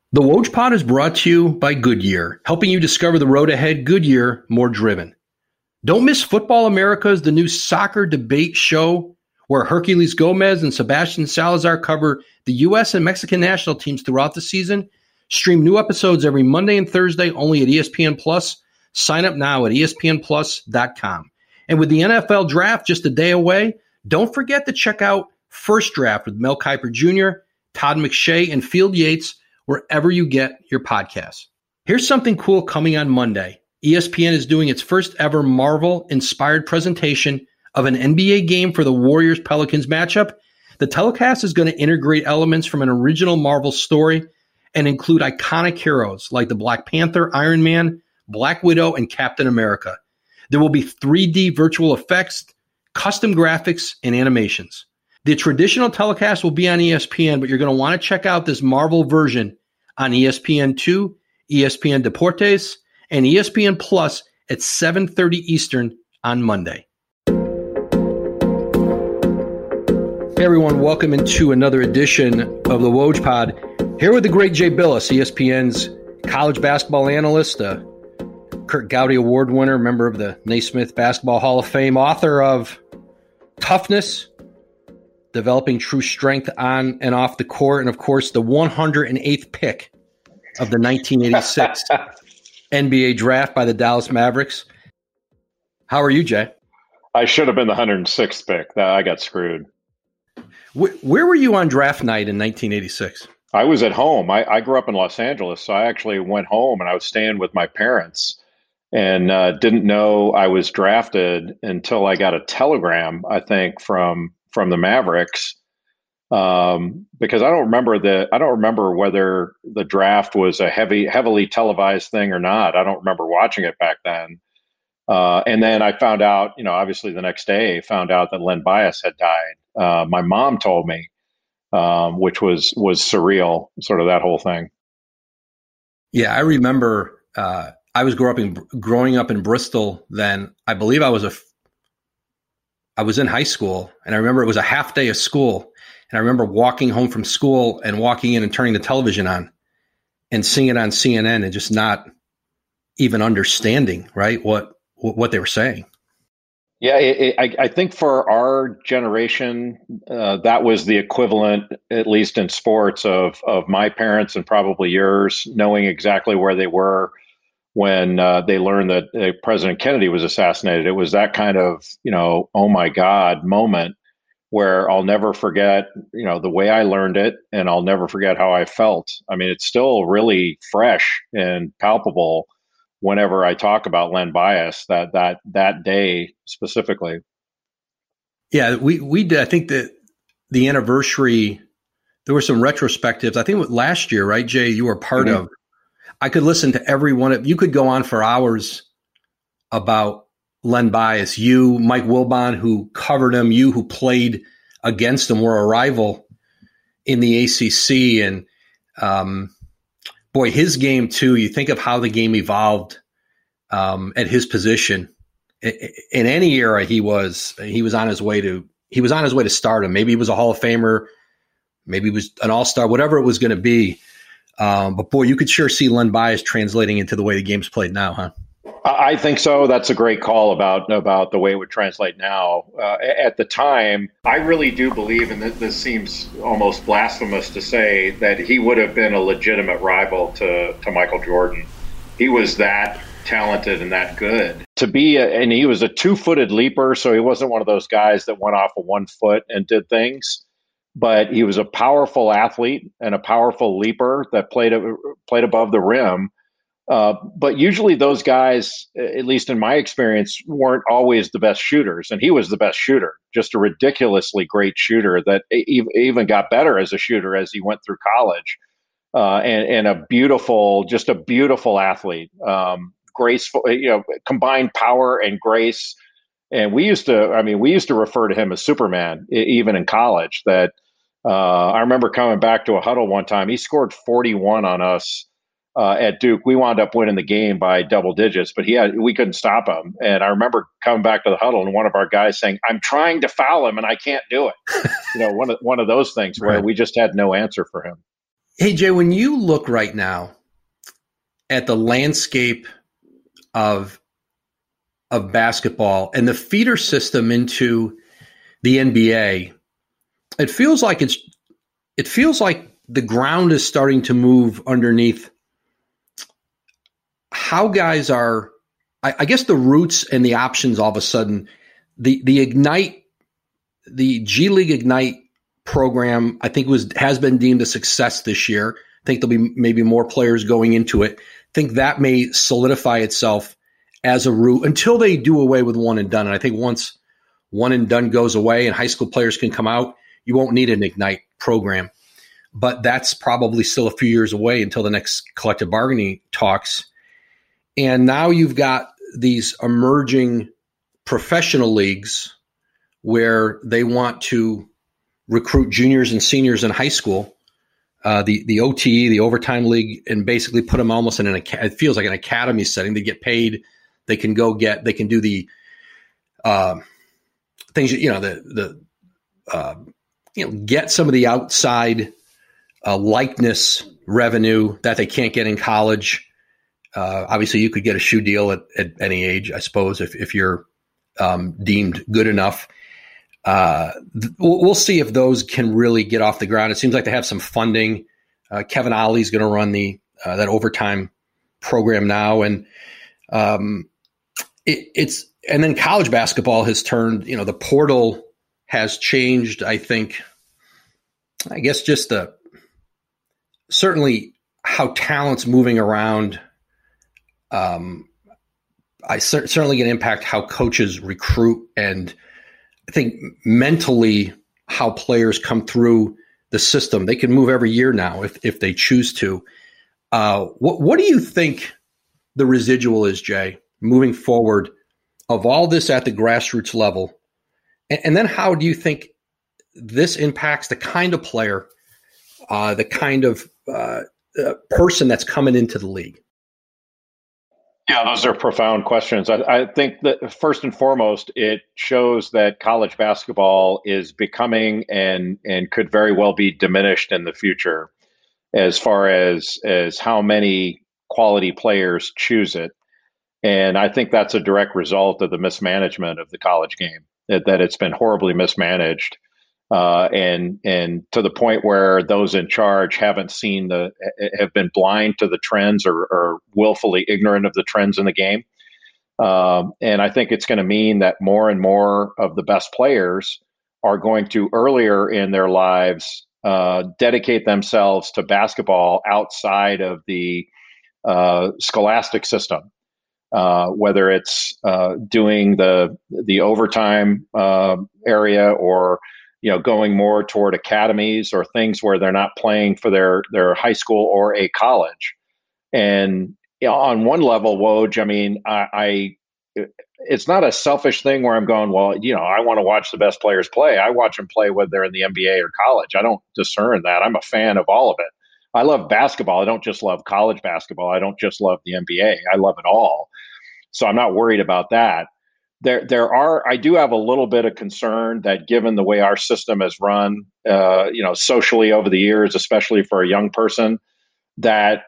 The Woj Pod is brought to you by Goodyear, helping you discover the road ahead. Goodyear, more driven. Don't miss Football Americas, the new soccer debate show where Herculez Gomez and Sebastian Salazar cover the U.S. and Mexican national teams throughout the season. Stream new episodes every Monday and Thursday only at ESPN Plus. Sign up now at espnplus.com. And with the NFL draft just a day away, don't forget to check out First Draft with Mel Kiper Jr., Todd McShay, and Field Yates, wherever you get your podcasts. Here's something cool coming on Monday. ESPN is doing its first ever Marvel-inspired presentation of an NBA game for the Warriors-Pelicans matchup. The telecast is going to integrate elements from an original Marvel story and include iconic heroes like the Black Panther, Iron Man, Black Widow, and Captain America. There will be 3D virtual effects, custom graphics, and animations. The traditional telecast will be on ESPN, but you're going to want to check out this Marvel version on ESPN2, ESPN Deportes, and ESPN Plus at 7:30 Eastern on Monday. Hey everyone, welcome into another edition of the Woj Pod. Here with the great Jay Bilas, ESPN's college basketball analyst, Kurt Gowdy Award winner, member of the Naismith Basketball Hall of Fame, author of Toughness, Developing True Strength on and off the court, and of course the 108th pick of the 1986 NBA draft by the Dallas Mavericks. How are you, Jay? I should have been the 106th pick. I got screwed. Where were you on draft night in 1986? I was at home. I grew up in Los Angeles, so I actually went home and I was staying with my parents and didn't know I was drafted until I got a telegram, I think, from the Mavericks, because I don't remember whether the draft was a heavily televised thing or not. I don't remember watching it back then. And then I found out, obviously the next day, found out that Len Bias had died. My mom told me, which was surreal, sort of that whole thing. Yeah, I remember. I was growing up in Bristol then. I believe I was in high school, and I remember it was a half day of school, and I remember walking home from school and walking in and turning the television on and seeing it on CNN and just not even understanding, right, what they were saying. Yeah, I think for our generation, that was the equivalent, at least in sports, of my parents and probably yours, knowing exactly where they were when they learned that President Kennedy was assassinated. It was that kind of, oh my God moment where I'll never forget, the way I learned it, and I'll never forget how I felt. I mean, it's still really fresh and palpable whenever I talk about Len Bias, that day specifically. Yeah, we did. I think that the anniversary, there were some retrospectives. I think last year, right, Jay, you were part of. I could listen to every one of, you could go on for hours about Len Bias. You, Mike Wilbon, who covered him, you who played against him, were a rival in the ACC. And boy, his game too, you think of how the game evolved at his position. In any era, he was on his way to stardom. Maybe he was a Hall of Famer, maybe he was an all-star, whatever it was going to be. But boy, you could sure see Len Bias translating into the way the game's played now, huh? I think so. That's a great call about the way it would translate now. At the time, I really do believe, and this seems almost blasphemous to say, that he would have been a legitimate rival to Michael Jordan. He was that talented and that good. And he was a 2-footed leaper, so he wasn't one of those guys that went off of 1 foot and did things. But he was a powerful athlete and a powerful leaper that played above the rim. But usually those guys, at least in my experience, weren't always the best shooters. And he was the best shooter, just a ridiculously great shooter that even got better as a shooter as he went through college. And a beautiful athlete, graceful, combined power and grace. And we used to refer to him as Superman, even in college. That I remember coming back to a huddle one time. He scored 41 on us at Duke. We wound up winning the game by double digits, but we couldn't stop him. And I remember coming back to the huddle and one of our guys saying, "I'm trying to foul him and I can't do it." One of those things where we just had no answer for him. Hey, Jay, when you look right now at the landscape of basketball and the feeder system into the NBA, it feels like the ground is starting to move underneath how guys are. I guess the roots and the options all of a sudden, the Ignite, the G League Ignite program, I think has been deemed a success this year. I think there'll be maybe more players going into it. I think that may solidify itself as a route until they do away with one and done. And I think once one and done goes away and high school players can come out, you won't need an Ignite program. But that's probably still a few years away until the next collective bargaining talks. And now you've got these emerging professional leagues where they want to recruit juniors and seniors in high school, the OTE, the overtime league, and basically put them almost in it feels like an academy setting. They get paid. They can do the things, get some of the outside likeness revenue that they can't get in college. Obviously, you could get a shoe deal at any age, I suppose, if you're deemed good enough. We'll see if those can really get off the ground. It seems like they have some funding. Kevin Ollie's going to run that overtime program now, and it's and then college basketball has turned. The portal has changed. I guess just certainly how talent's moving around. I certainly can impact how coaches recruit, and I think mentally how players come through the system. They can move every year now if they choose to. What do you think the residual is, Jay, moving forward of all this at the grassroots level? And then how do you think this impacts the kind of player, the kind of person that's coming into the league? Yeah, those are profound questions. I think that first and foremost, it shows that college basketball is becoming and could very well be diminished in the future as far as how many quality players choose it. And I think that's a direct result of the mismanagement of the college game, that it's been horribly mismanaged. And to the point where those in charge have been blind to the trends or willfully ignorant of the trends in the game. And I think it's going to mean that more and more of the best players are going to earlier in their lives dedicate themselves to basketball outside of the scholastic system, whether it's doing the overtime area or going more toward academies or things where they're not playing for their high school or a college. And on one level, Woj, I mean, it's not a selfish thing where I'm going, well, I want to watch the best players play. I watch them play whether they're in the NBA or college. I don't discern that. I'm a fan of all of it. I love basketball. I don't just love college basketball. I don't just love the NBA. I love it all. So I'm not worried about that. I do have a little bit of concern that given the way our system has run, socially over the years, especially for a young person, that,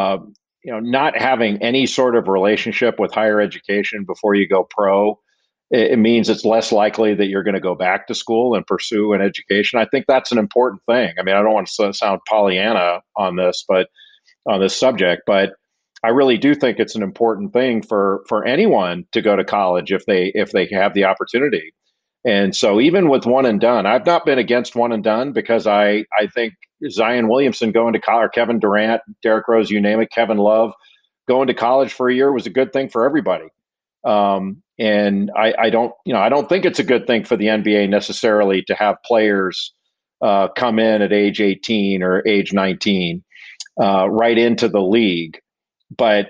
not having any sort of relationship with higher education before you go pro, it means it's less likely that you're going to go back to school and pursue an education. I think that's an important thing. I mean, I don't want to sound Pollyanna on this subject, but I really do think it's an important thing for anyone to go to college if they have the opportunity. And so even with one and done, I've not been against one and done because I think Zion Williamson going to college, or Kevin Durant, Derrick Rose, you name it, Kevin Love, going to college for a year was a good thing for everybody. And I don't think it's a good thing for the NBA necessarily to have players come in at age 18 or age 19 right into the league. But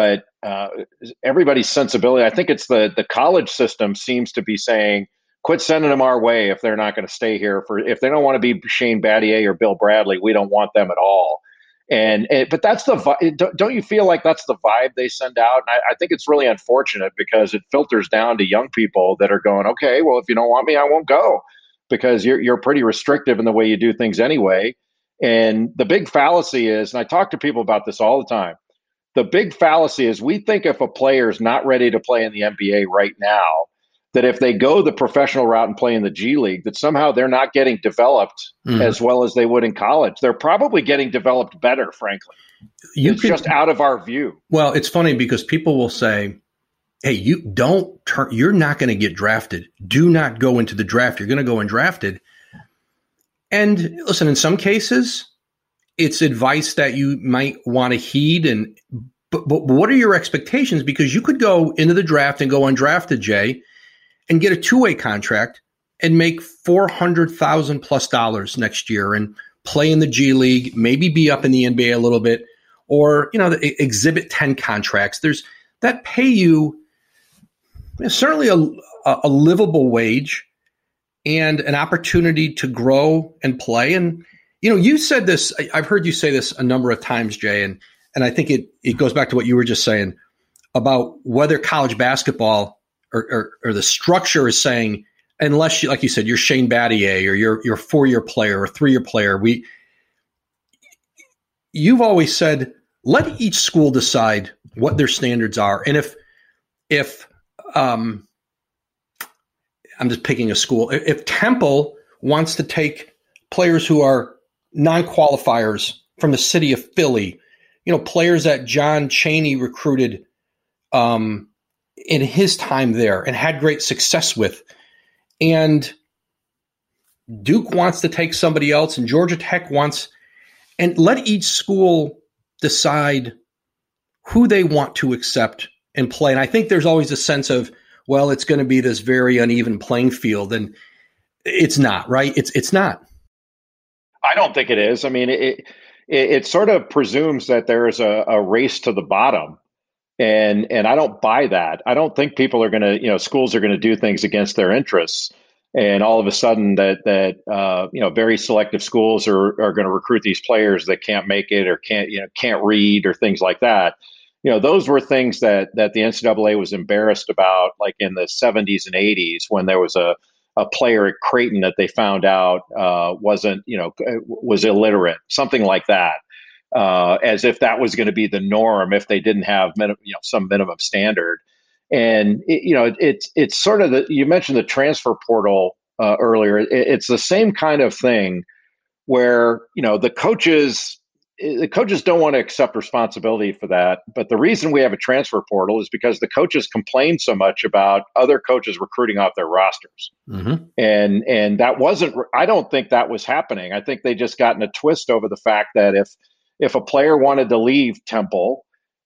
everybody's sensibility, I think it's the college system seems to be saying, quit sending them our way if they're not going to stay here. If they don't want to be Shane Battier or Bill Bradley, we don't want them at all. But that's don't you feel like that's the vibe they send out? And I think it's really unfortunate because it filters down to young people that are going, okay, well, if you don't want me, I won't go because you're pretty restrictive in the way you do things anyway. And the big fallacy is, and I talk to people about this all the time, the big fallacy is we think if a player is not ready to play in the NBA right now, that if they go the professional route and play in the G League, that somehow they're not getting developed as well as they would in college. They're probably getting developed better, frankly. It's just out of our view. Well, it's funny because people will say, hey, you're not going to get drafted. Do not go into the draft. You're going to go undrafted. And listen, in some cases, it's advice that you might want to heed. But what are your expectations? Because you could go into the draft and go undrafted, Jay, and get a two-way contract and make $400,000 plus next year and play in the G League, maybe be up in the NBA a little bit, or the Exhibit 10 contracts. There's that pay you certainly a livable wage and an opportunity to grow and play. And you said this. I've heard you say this a number of times, Jay, and I think it goes back to what you were just saying about whether college basketball or the structure is saying, unless you, like you said, you're Shane Battier or you're a 4-year player or 3-year player. You've always said, let each school decide what their standards are. And if I'm just picking a school, if Temple wants to take players who are non-qualifiers from the city of Philly, players that John Chaney recruited in his time there and had great success with, and Duke wants to take somebody else and Georgia Tech wants, and let each school decide who they want to accept and play. And I think there's always a sense of, well, it's going to be this very uneven playing field, and it's not, right? It's not. I don't think it is. I mean, it sort of presumes that there is a race to the bottom. And I don't buy that. I don't think people are going to, schools are going to do things against their interests. And all of a sudden that very selective schools are going to recruit these players that can't make it or can't read or things like that. Those were things that the NCAA was embarrassed about, like in the 70s and 80s, when there was a player at Creighton that they found out was illiterate, something like that. As if that was going to be the norm if they didn't have some minimum standard. And it's sort of you mentioned the transfer portal earlier. It's the same kind of thing where the coaches don't want to accept responsibility for that. But the reason we have a transfer portal is because the coaches complain so much about other coaches recruiting off their rosters. Mm-hmm. And that wasn't. I don't think that was happening. I think they just got in a twist over the fact that if a player wanted to leave Temple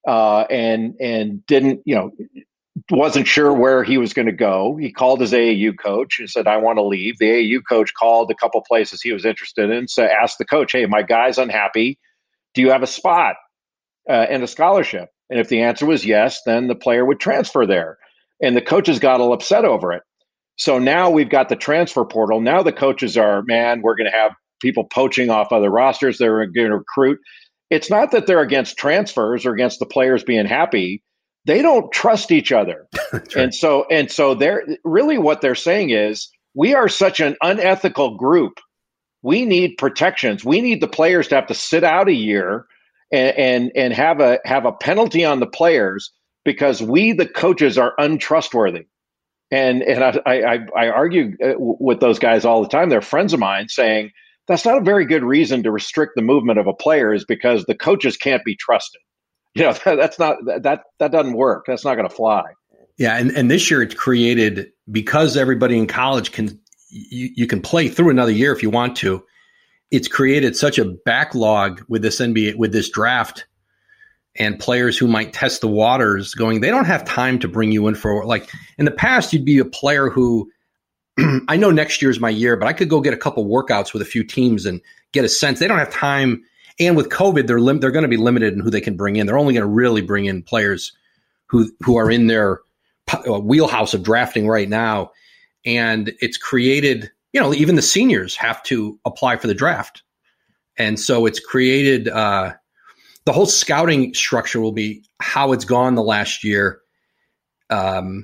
and didn't, wasn't sure where he was going to go, he called his AAU coach and said, I want to leave. The AAU coach called a couple places he was interested in, so asked the coach, hey, my guy's unhappy. Do you have a spot and a scholarship? And if the answer was yes, then the player would transfer there. And the coaches got all upset over it. So now we've got the transfer portal. Now the coaches are, we're going to have people poaching off other rosters. They're going to recruit. It's not that they're against transfers or against the players being happy. They don't trust each other. Right. And so they're really, what they're saying is, we are such an unethical group. We need protections. We need the players to have to sit out a year and have a penalty on the players because we, the coaches, are untrustworthy. And I argue with those guys all the time. They're friends of mine, saying that's not a very good reason to restrict the movement of a player, is because the coaches can't be trusted. That doesn't work. That's not going to fly. Yeah, and this year it's created, because everybody in college you can play through another year if you want to. It's created such a backlog with this NBA, with this draft, and players who might test the waters going, they don't have time to bring you in for, like in the past, you'd be a player who, I know next year's my year, but I could go get a couple workouts with a few teams and get a sense. They don't have time. And with COVID, they're going to be limited in who they can bring in. They're only going to really bring in players who are in their wheelhouse of drafting right now. And it's created, even the seniors have to apply for the draft. And so it's created, the whole scouting structure will be how it's gone the last year. It'll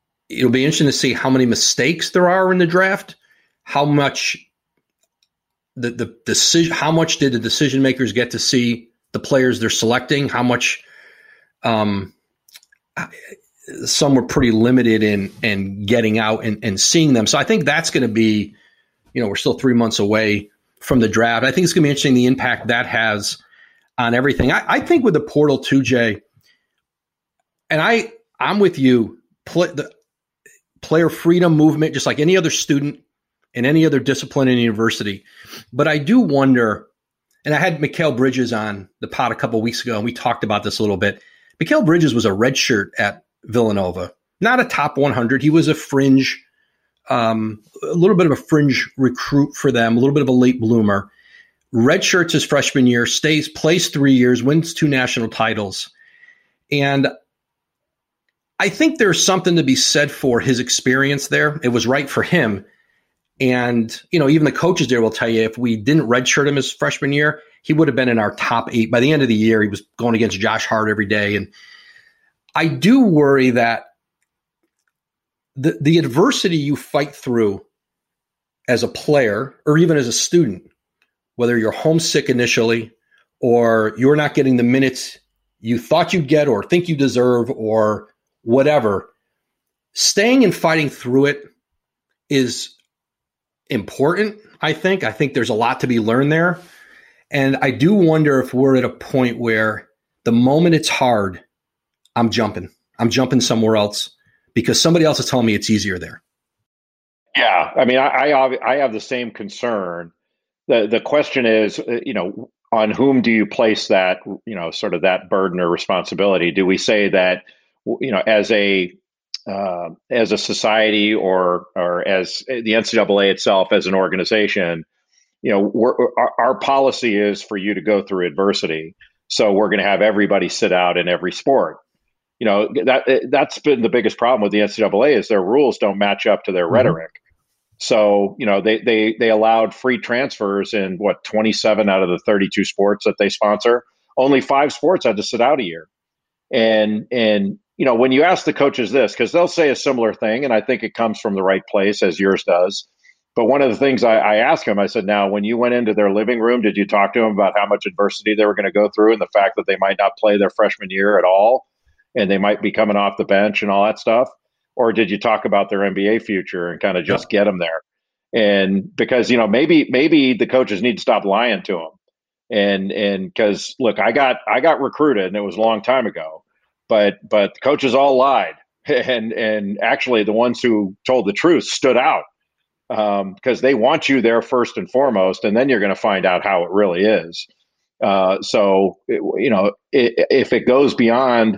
be interesting to see how many mistakes there are in the draft, how much the decision, how much did the decision makers get to see the players they're selecting? How much, some were pretty limited in getting out and seeing them. So I think that's going to be, we're still 3 months away from the draft. I think it's going to be interesting, the impact that has on everything. I think with the portal too, Jay, and I'm with you, the player freedom movement, just like any other student in any other discipline in university. But I do wonder, and I had Mikal Bridges on the pod a couple of weeks ago, and we talked about this a little bit. Mikal Bridges was a redshirt at Villanova, not a top 100. He was a fringe, a little bit of a fringe recruit for them, a little bit of a late bloomer. Redshirts his freshman year, plays 3 years, wins 2 national titles. And I think there's something to be said for his experience there. It was right for him. And, even the coaches there will tell you, if we didn't redshirt him his freshman year, he would have been in our top 8. By the end of the year, he was going against Josh Hart every day. And I do worry that the adversity you fight through as a player or even as a student, whether you're homesick initially or you're not getting the minutes you thought you'd get or think you deserve or whatever, staying and fighting through it is important, I think. I think there's a lot to be learned there. And I do wonder if we're at a point where the moment it's hard, I'm jumping somewhere else because somebody else is telling me it's easier there. Yeah. I mean, I have the same concern. The question is, on whom do you place that, sort of that burden or responsibility? Do we say that, as a society or as the NCAA itself as an organization, our policy is for you to go through adversity. So we're going to have everybody sit out in every sport. That's been the biggest problem with the NCAA is their rules don't match up to their rhetoric. So, they allowed free transfers in 27 out of the 32 sports that they sponsor. Only 5 sports had to sit out a year. And when you ask the coaches this, because they'll say a similar thing, and I think it comes from the right place as yours does. But one of the things I asked him, I said, now, when you went into their living room, did you talk to them about how much adversity they were going to go through and the fact that they might not play their freshman year at all and they might be coming off the bench and all that stuff? Or did you talk about their NBA future and kind of just get them there? And because, maybe the coaches need to stop lying to them. And because, look, I got recruited and it was a long time ago, but the coaches all lied. And actually the ones who told the truth stood out. Because they want you there first and foremost, and then you're going to find out how it really is. So, if it goes beyond,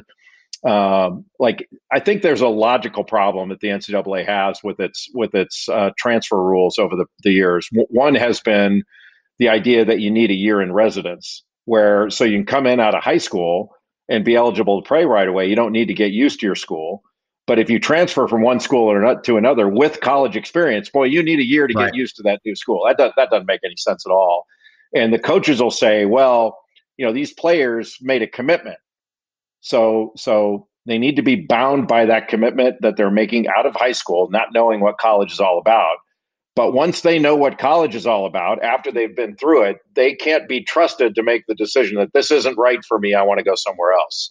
I think there's a logical problem that the NCAA has with its transfer rules over the years. One has been the idea that you need a year in residence, so you can come in out of high school and be eligible to play right away. You don't need to get used to your school. But if you transfer from one school to another with college experience, boy, you need a year to get used to that new school. That doesn't make any sense at all. And the coaches will say, well, these players made a commitment. So they need to be bound by that commitment that they're making out of high school, not knowing what college is all about. But once they know what college is all about, after they've been through it, they can't be trusted to make the decision that this isn't right for me. I want to go somewhere else.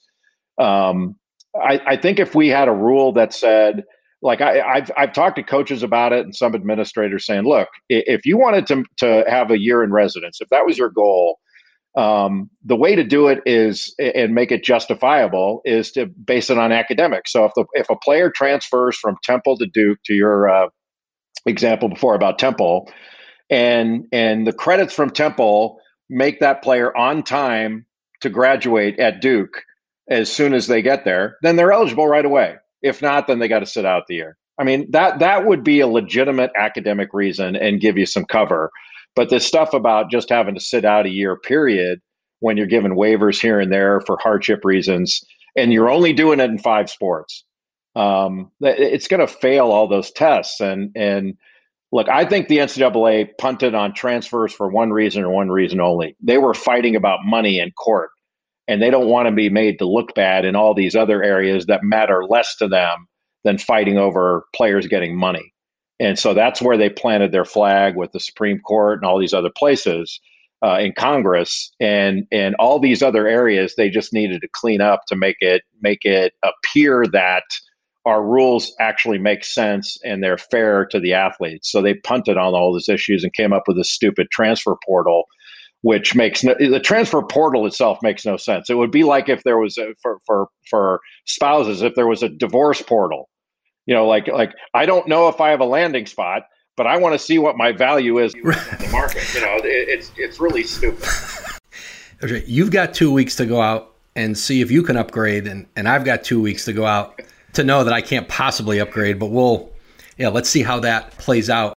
I think if we had a rule that said, I've talked to coaches about it and some administrators saying, look, if you wanted to have a year in residence, if that was your goal, the way to do it is, and make it justifiable, is to base it on academics. So if a player transfers from Temple to Duke, to your example before about Temple, and the credits from Temple make that player on time to graduate at Duke as soon as they get there, then they're eligible right away. If not, then they got to sit out the year. I mean, that would be a legitimate academic reason and give you some cover. But this stuff about just having to sit out a year period when you're given waivers here and there for hardship reasons, and you're only doing it in 5 sports, it's going to fail all those tests. And look, I think the NCAA punted on transfers for one reason and one reason only. They were fighting about money in court. And they don't want to be made to look bad in all these other areas that matter less to them than fighting over players getting money. And so that's where they planted their flag with the Supreme Court and all these other places in Congress, and all these other areas. They just needed to clean up to make it appear that our rules actually make sense and they're fair to the athletes. So they punted on all those issues and came up with this stupid transfer portal, which the transfer portal itself makes no sense. It would be like if there was for spouses, if there was a divorce portal. Like I don't know if I have a landing spot, but I want to see what my value is in the market. It's really stupid. Okay, you've got 2 weeks to go out and see if you can upgrade, and I've got 2 weeks to go out to know that I can't possibly upgrade, but let's see how that plays out.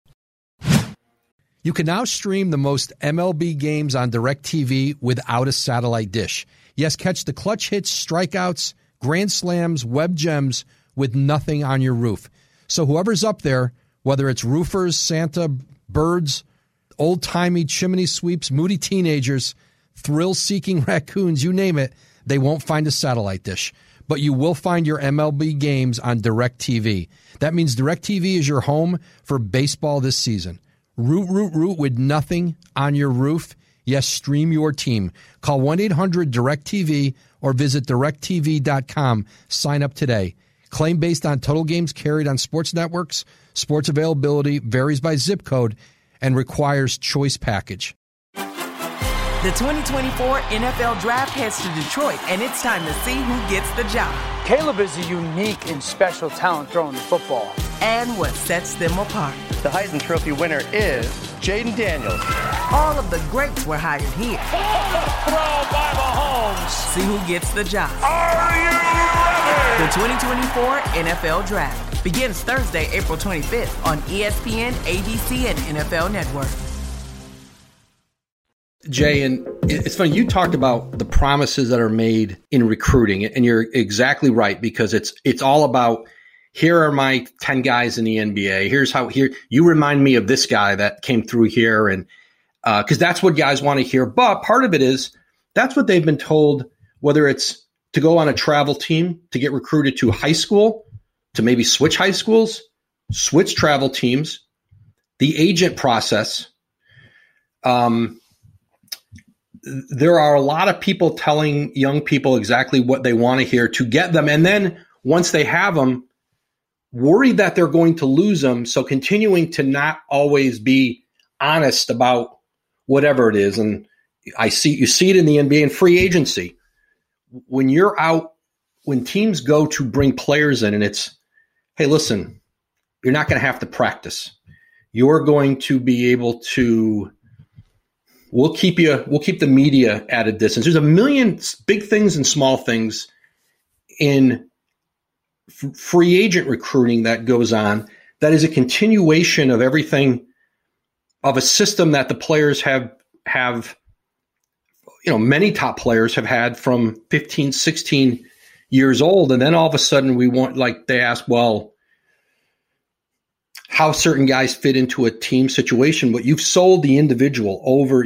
You can now stream the most MLB games on DirecTV without a satellite dish. Yes, catch the clutch hits, strikeouts, grand slams, web gems with nothing on your roof. So whoever's up there, whether it's roofers, Santa, birds, old-timey chimney sweeps, moody teenagers, thrill-seeking raccoons, you name it, they won't find a satellite dish. But you will find your MLB games on DirecTV. That means DirecTV is your home for baseball this season. Root with nothing on your roof. Yes, stream your team. Call 1-800-DirecTV or visit directtv.com. Sign up today. Claim based on total games carried on sports networks. Sports availability varies by zip code and requires choice package. The 2024 NFL Draft heads to Detroit, and it's time to see who gets the job. Caleb is a unique and special talent throwing the football. And what sets them apart. The Heisman Trophy winner is Jaden Daniels. All of the greats were hired here. Throw by Mahomes. See who gets the job. Are you ready? The 2024 NFL Draft begins Thursday, April 25th on ESPN, ABC, and NFL Network. Jay, and it's funny, you talked about the promises that are made in recruiting, and you're exactly right, because it's all about, here are my 10 guys in the NBA. Here's how, here, you remind me of this guy that came through here. And because that's what guys want to hear. But part of it is, that's what they've been told, whether it's to go on a travel team, to get recruited to high school, to maybe switch high schools, switch travel teams, the agent process. There are a lot of people telling young people exactly what they want to hear to get them. And then once they have them, worried that they're going to lose them. So continuing to not always be honest about whatever it is. And you see it in the NBA and free agency. When you're out, when teams go to bring players in, and it's, hey, listen, you're not going to have to practice. You're going to be able to, we'll keep the media at a distance. There's a million big things and small things in free agent recruiting that goes on that is a continuation of everything, of a system that the players have, many top players have had from 15, 16 years old. And then all of a sudden they ask, well, how certain guys fit into a team situation, but you've sold the individual over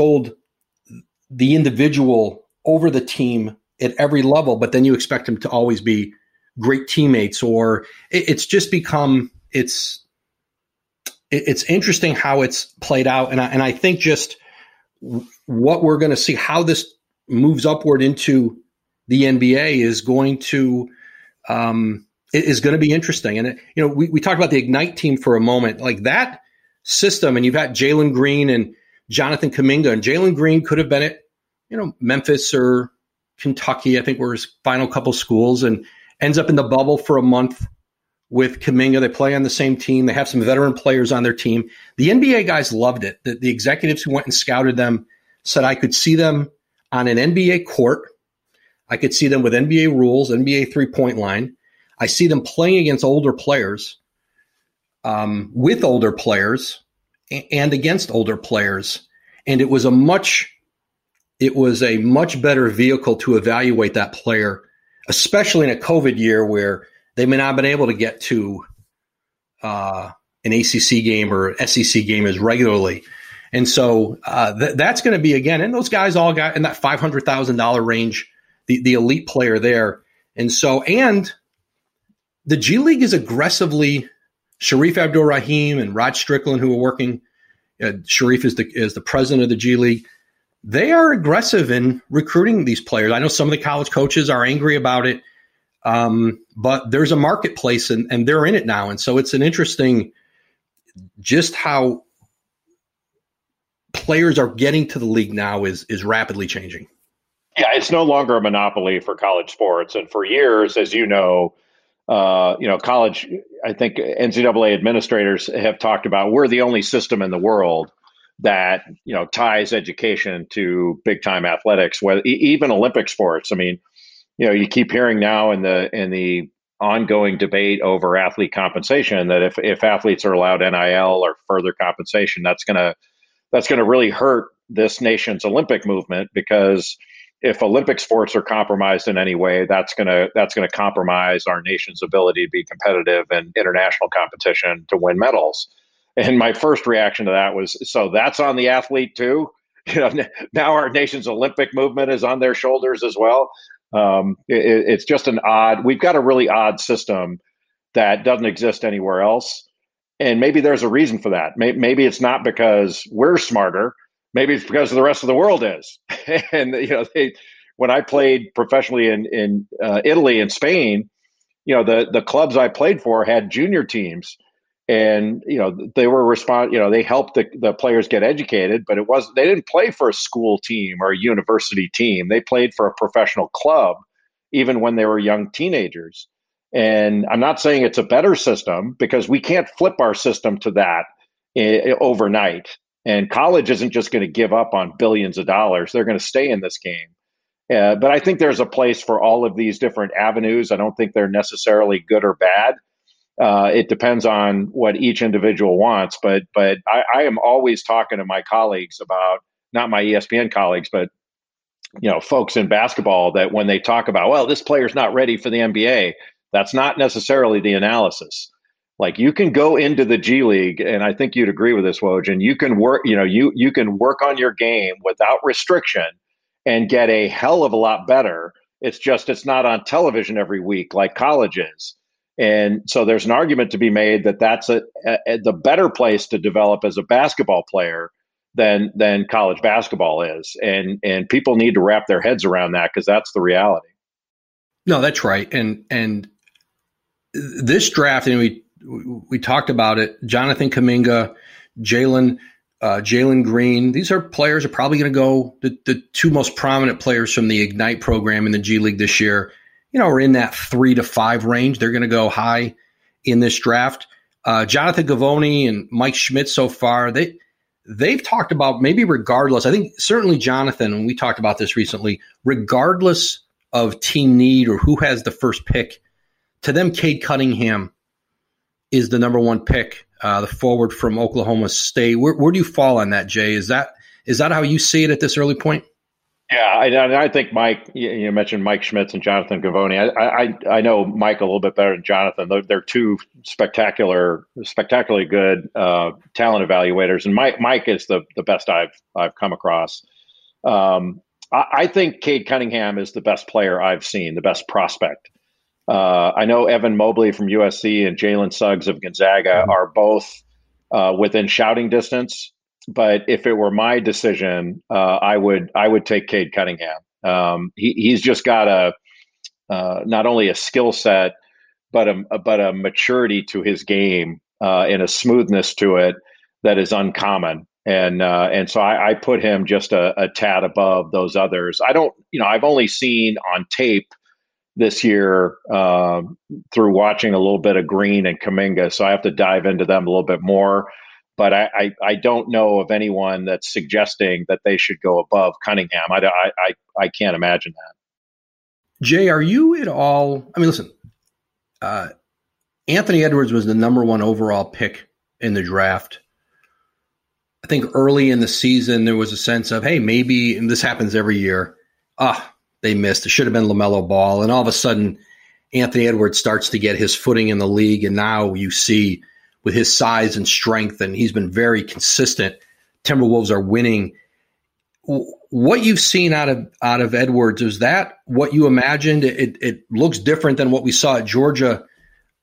the team at every level, but then you expect them to always be great teammates, or it's just become, it's interesting how it's played out. And I think just what we're going to see, how this moves upward into the NBA is going to be interesting. And, we talked about the Ignite team for a moment, like that system, and you've got Jalen Green and Jonathan Kuminga, and Jalen Green could have been at, Memphis or Kentucky, I think were his final couple schools, and ends up in the bubble for a month with Kuminga. They play on the same team. They have some veteran players on their team. The NBA guys loved it. The executives who went and scouted them said, I could see them on an NBA court. I could see them with NBA rules, NBA three-point line. I see them playing against older players, with older players, and against older players. And it was a much better vehicle to evaluate that player, especially in a COVID year where they may not have been able to get to an ACC game or SEC game as regularly. And so that's going to be, again, and those guys all got in that $500,000 range, the elite player there. And so, and the G League is aggressively Sharif Abdul-Rahim and Rod Strickland, who are working. Sharif is the president of the G League. They are aggressive in recruiting these players. I know some of the college coaches are angry about it, but there's a marketplace, and they're in it now. And so it's an interesting just how players are getting to the league now is rapidly changing. Yeah, it's no longer a monopoly for college sports. And for years, as you know, college, I think NCAA administrators have talked about, we're the only system in the world that, ties education to big time athletics, even Olympic sports. I mean, you keep hearing now in the ongoing debate over athlete compensation that if athletes are allowed NIL or further compensation, that's going to really hurt this nation's Olympic movement, because if Olympic sports are compromised in any way, that's going to compromise our nation's ability to be competitive in international competition to win medals. And my first reaction to that was, so that's on the athlete too? Now our nation's Olympic movement is on their shoulders as well. It's just we've got a really odd system that doesn't exist anywhere else. And maybe there's a reason for that. Maybe it's not because we're smarter. Maybe it's because the rest of the world is. And, when I played professionally in Italy and Spain, the clubs I played for had junior teams. And, they were they helped the players get educated, but they didn't play for a school team or a university team. They played for a professional club, even when they were young teenagers. And I'm not saying it's a better system, because we can't flip our system to that overnight. And college isn't just going to give up on billions of dollars. They're going to stay in this game. But I think there's a place for all of these different avenues. I don't think they're necessarily good or bad. It depends on what each individual wants. But I am always talking to my colleagues about, not my ESPN colleagues, but folks in basketball, that when they talk about, well, this player's not ready for the NBA, that's not necessarily the analysis. Like, you can go into the G League, and I think you'd agree with this, Woj, and you can work, you can work on your game without restriction and get a hell of a lot better. It's not on television every week like college is. And so there's an argument to be made that that's the better place to develop as a basketball player than college basketball is. And people need to wrap their heads around that, because that's the reality. No, that's right. And this draft, and we talked about it, Jonathan Kuminga, Jalen Green, these are players are probably going to go, the two most prominent players from the Ignite program in the G League this year, are in that 3 to 5 range. They're going to go high in this draft. Jonathan Givony and Mike Schmidt so far, they've talked about, maybe regardless, I think certainly Jonathan, and we talked about this recently, regardless of team need or who has the first pick, to them, Cade Cunningham is the number one pick, the forward from Oklahoma State. Where do you fall on that, Jay? Is that how you see it at this early point? Yeah, I think Mike, you mentioned Mike Schmitz and Jonathan Givony. I know Mike a little bit better than Jonathan. They're two spectacularly good talent evaluators, and Mike is the best I've come across. I think Cade Cunningham is the best player I've seen, the best prospect. I know Evan Mobley from USC and Jalen Suggs of Gonzaga are both within shouting distance. But if it were my decision, I would take Cade Cunningham. He's just got not only a skill set, but a maturity to his game and a smoothness to it that is uncommon. And so I put him just a tad above those others. I've only seen on tape this year through watching a little bit of Green and Kuminga, so I have to dive into them a little bit more. But I don't know of anyone that's suggesting that they should go above Cunningham. I can't imagine that. Jay, are you at all? I mean, listen, Anthony Edwards was the number 1 overall pick in the draft. I think early in the season there was a sense of, hey, maybe, and this happens every year, they missed. It should have been LaMelo Ball. And all of a sudden, Anthony Edwards starts to get his footing in the league, and now you see, with his size and strength, and he's been very consistent, Timberwolves are winning. What you've seen out of Edwards, is that what you imagined? It looks different than what we saw at Georgia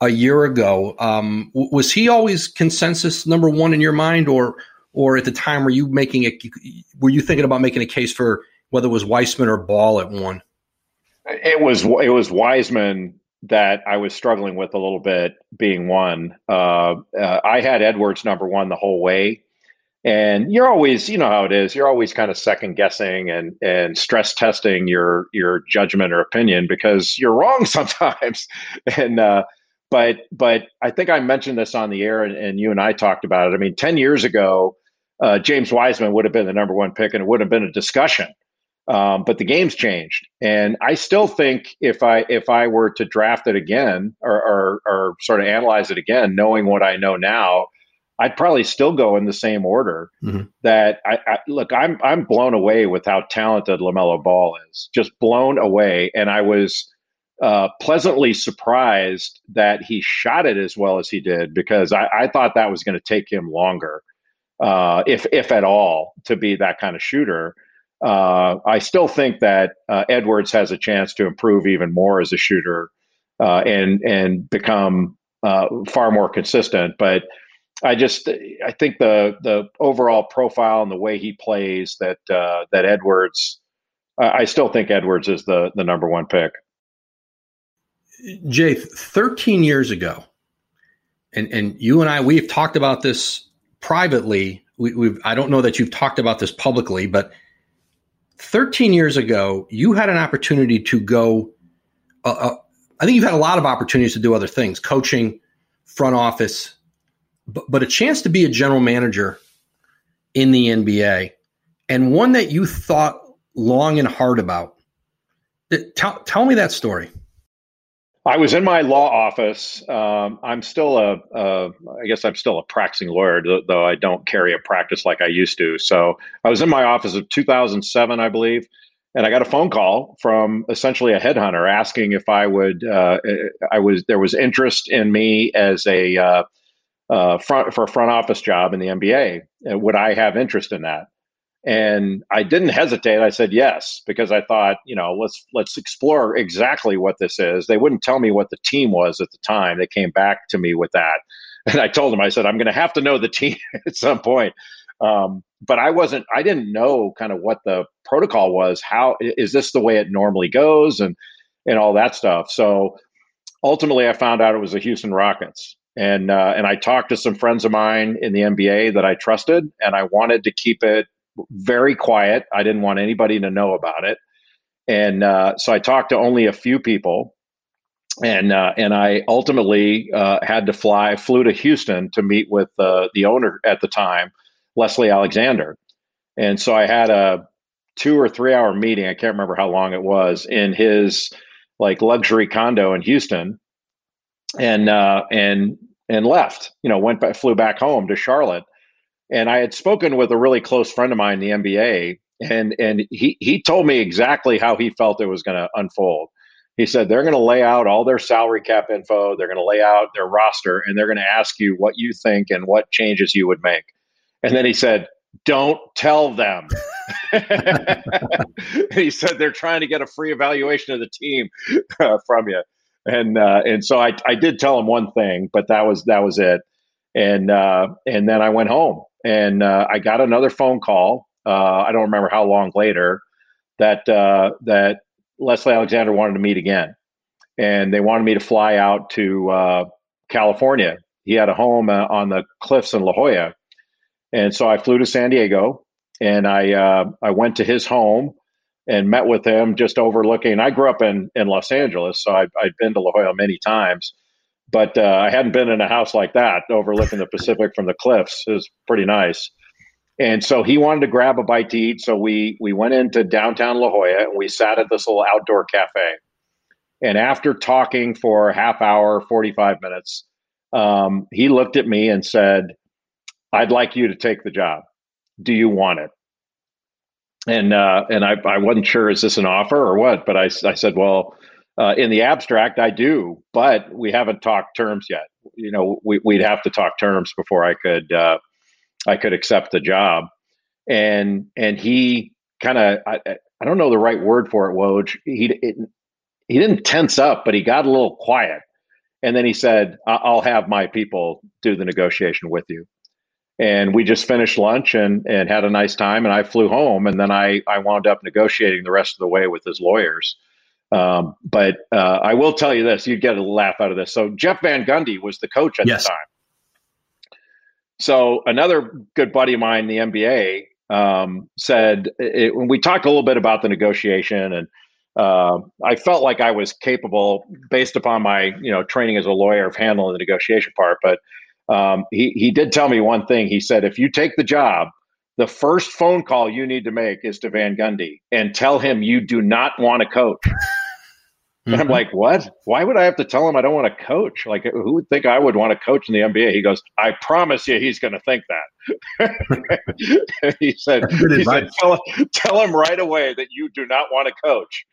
a year ago. Was he always consensus number one in your mind, or at the time were you thinking about making a case for whether it was Weissman or Ball at one? It was Wiseman that I was struggling with a little bit, being one. I had Edwards number one the whole way. And you're always, you know how it is, you're always kind of second guessing and stress testing your judgment or opinion because you're wrong sometimes. And but I think I mentioned this on the air and you and I talked about it. I mean, 10 years ago, James Wiseman would have been the number one pick and it would have been a discussion. But the game's changed. And I still think if I were to draft it again or sort of analyze it again, knowing what I know now, I'd probably still go in the same order. Mm-hmm. That look, I'm blown away with how talented LaMelo Ball is, just blown away. And I was pleasantly surprised that he shot it as well as he did, because I thought that was going to take him longer, if at all, to be that kind of shooter. I still think that Edwards has a chance to improve even more as a shooter and become far more consistent. But I think the overall profile and the way he plays that Edwards, I still think Edwards is the number one pick. Jay, 13 years ago, and you and I, we've talked about this privately. I don't know that you've talked about this publicly, but 13 years ago, you had an opportunity to go. I think you've had a lot of opportunities to do other things, coaching, front office, but a chance to be a general manager in the NBA, and one that you thought long and hard about. Tell me that story. I was in my law office. I'm still I guess I'm still a practicing lawyer, though I don't carry a practice like I used to. So I was in my office in 2007, I believe, and I got a phone call from essentially a headhunter asking if I would. There was interest in me as a front office job in the NBA. Would I have interest in that? And I didn't hesitate. I said yes, because I thought, let's explore exactly what this is. They wouldn't tell me what the team was at the time. They came back to me with that. And I told them, I said, I'm going to have to know the team at some point. But I didn't know kind of what the protocol was. How is this the way it normally goes and all that stuff. So ultimately I found out it was the Houston Rockets. And I talked to some friends of mine in the NBA that I trusted, and I wanted to keep it very quiet. I didn't want anybody to know about it. And so I talked to only a few people, and I ultimately flew to Houston to meet with the owner at the time, Leslie Alexander. And so I had a 2 or 3 hour meeting. I can't remember how long it was, in his luxury condo in Houston, and left, flew back home to Charlotte. And I had spoken with a really close friend of mine in the NBA, and he told me exactly how he felt it was going to unfold. He said, they're going to lay out all their salary cap info, they're going to lay out their roster, and they're going to ask you what you think and what changes you would make. And then he said, don't tell them. He said, they're trying to get a free evaluation of the team from you. And so I did tell him one thing, but that was it. And then I went home, and I got another phone call. I don't remember how long later, that Leslie Alexander wanted to meet again, and they wanted me to fly out to California. He had a home on the cliffs in La Jolla, and so I flew to San Diego, and I went to his home and met with him just overlooking. I grew up in Los Angeles, so I'd been to La Jolla many times. But I hadn't been in a house like that, overlooking the Pacific from the cliffs. It was pretty nice. And so he wanted to grab a bite to eat. So we went into downtown La Jolla, and we sat at this little outdoor cafe. And after talking for a half hour, 45 minutes, he looked at me and said, I'd like you to take the job. Do you want it? And I wasn't sure, is this an offer or what? But I said, well, in the abstract, I do, but we haven't talked terms yet. We'd have to talk terms before I could accept the job. And he kind of, I don't know the right word for it, Woj. He didn't tense up, but he got a little quiet. And then he said, I'll have my people do the negotiation with you. And we just finished lunch and had a nice time. And I flew home. And then I wound up negotiating the rest of the way with his lawyers. But I will tell you this, you'd get a laugh out of this. So Jeff Van Gundy was the coach at the time. So another good buddy of mine in the NBA said, when we talked a little bit about the negotiation, and I felt like I was capable, based upon my training as a lawyer, of handling the negotiation part. But he did tell me one thing. He said, if you take the job, the first phone call you need to make is to Van Gundy and tell him you do not want to coach. And I'm like, what? Why would I have to tell him I don't want to coach? Like, who would think I would want to coach in the NBA? He goes, I promise you he's going to think that. He said, tell him right away that you do not want to coach.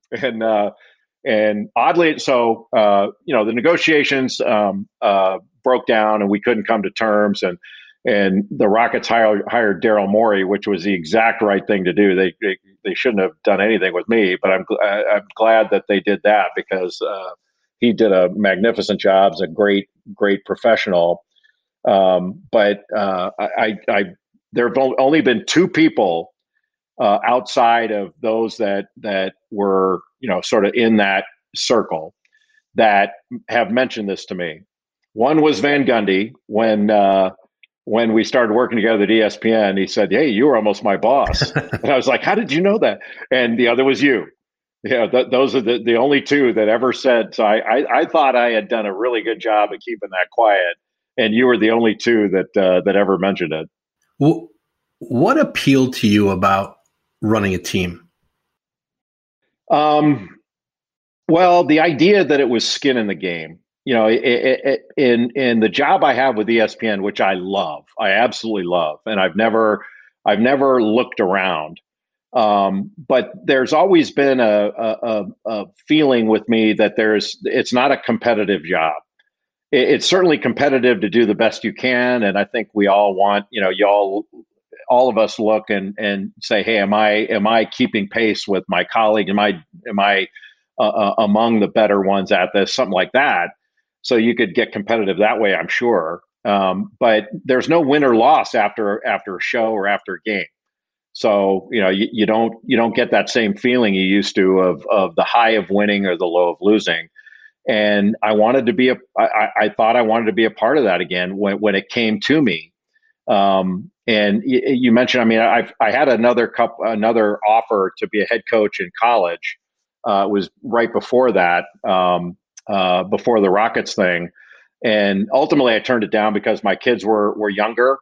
And oddly, so, the negotiations broke down and we couldn't come to terms. And the Rockets hired Daryl Morey, which was the exact right thing to do. They shouldn't have done anything with me, but I'm glad that they did that, because he did a magnificent job. He's a great professional. But there have only been two people outside of those that were sort of in that circle that have mentioned this to me. One was Van Gundy when we started working together at ESPN. He said, hey, you were almost my boss. And I was like, how did you know that? And the other was you. Yeah, those are the only two that ever said. So I thought I had done a really good job of keeping that quiet. And you were the only two that ever mentioned it. Well, what appealed to you about running a team? Well, the idea that it was skin in the game. In the job I have with ESPN, which I absolutely love, and I've never looked around. But there's always been a feeling with me that it's not a competitive job. It's certainly competitive to do the best you can, and I think we all want, all of us look and say, hey, am I keeping pace with my colleague? Am I among the better ones at this? Something like that. So you could get competitive that way, I'm sure. But there's no win or loss after a show or after a game. So you don't get that same feeling you used to of the high of winning or the low of losing. And I wanted to be I thought I wanted to be a part of that again when it came to me. And you mentioned, I had another offer to be a head coach in college. It was right before that. Before the Rockets thing. And ultimately I turned it down because my kids were younger.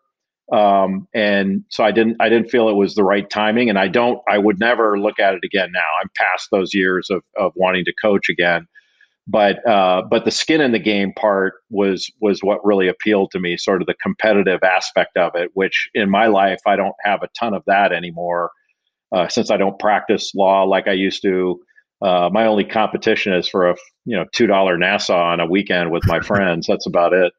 And so I didn't feel it was the right timing. And I would never look at it again now. I'm past those years of wanting to coach again. But the skin in the game part was what really appealed to me, sort of the competitive aspect of it, which in my life, I don't have a ton of that anymore, since I don't practice law like I used to. My only competition is for a $2 Nassau on a weekend with my friends. That's about it.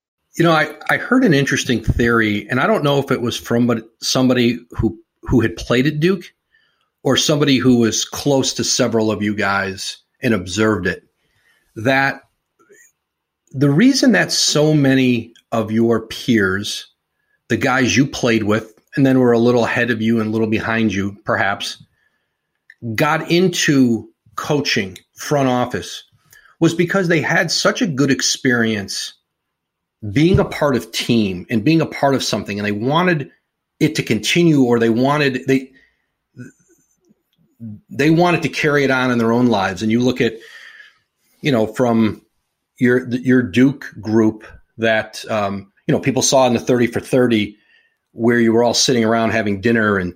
I heard an interesting theory, and I don't know if it was from somebody who had played at Duke or somebody who was close to several of you guys and observed it, that the reason that so many of your peers, the guys you played with, and then were a little ahead of you and a little behind you, perhaps, got into coaching, front office, was because they had such a good experience being a part of team and being a part of something, and they wanted it to continue, or they wanted to carry it on in their own lives. And you look at, from your Duke group that people saw in the 30 for 30, where you were all sitting around having dinner, and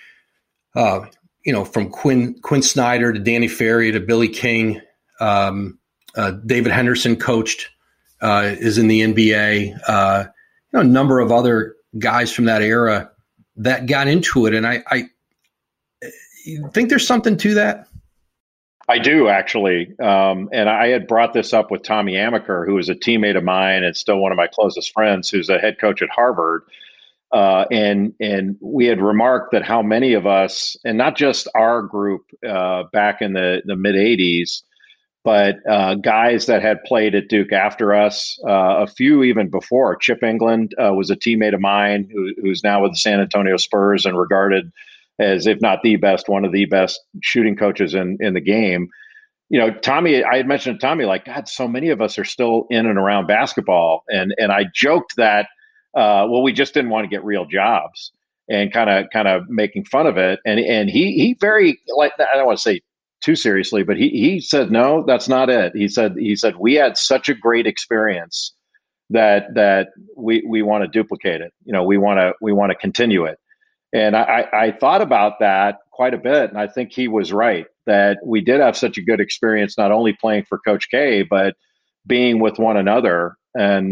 from Quinn Snyder to Danny Ferry to Billy King, David Henderson coached, is in the NBA, a number of other guys from that era that got into it. And I think there's something to that. I do, actually. And I had brought this up with Tommy Amaker, who is a teammate of mine and still one of my closest friends, who's a head coach at Harvard. And we had remarked that how many of us, and not just our group back in the mid 80s, but guys that had played at Duke after us, a few even before. Chip England was a teammate of mine who's now with the San Antonio Spurs and regarded as, if not the best, one of the best shooting coaches in the game. Tommy, I had mentioned to Tommy, like, God, so many of us are still in and around basketball. And I joked that, we just didn't want to get real jobs, and kind of making fun of it. And he very, like, I don't want to say too seriously, but he said, no, that's not it. He said, we had such a great experience that we want to duplicate it. We want to continue it. And I thought about that quite a bit. And I think he was right, that we did have such a good experience, not only playing for Coach K, but being with one another. And